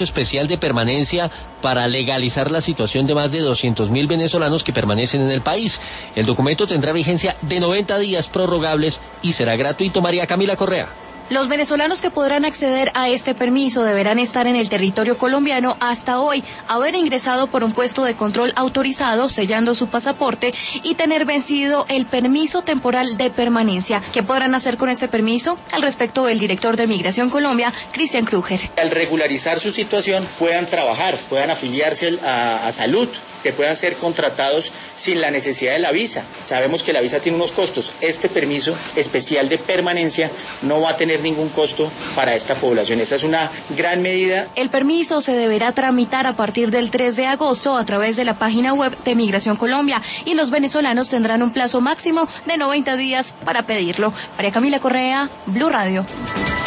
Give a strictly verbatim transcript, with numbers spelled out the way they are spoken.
especial de permanencia para legalizar la situación de más de doscientos mil venezolanos que permanecen en el país. El documento tendrá vigencia de noventa días prorrogables y será gratuito. María Camila Correa. Los venezolanos que podrán acceder a este permiso deberán estar en el territorio colombiano hasta hoy, haber ingresado por un puesto de control autorizado, sellando su pasaporte y tener vencido el permiso temporal de permanencia. ¿Qué podrán hacer con este permiso? Al respecto, el director de Migración Colombia, Cristian Kruger. Al regularizar su situación, puedan trabajar, puedan afiliarse a, a salud, que puedan ser contratados sin la necesidad de la visa. Sabemos que la visa tiene unos costos. Este permiso especial de permanencia no va a tener ningún costo para esta población. Esta es una gran medida. El permiso se deberá tramitar a partir del tres de agosto a través de la página web de Migración Colombia y los venezolanos tendrán un plazo máximo de noventa días para pedirlo. María Camila Correa, Blue Radio.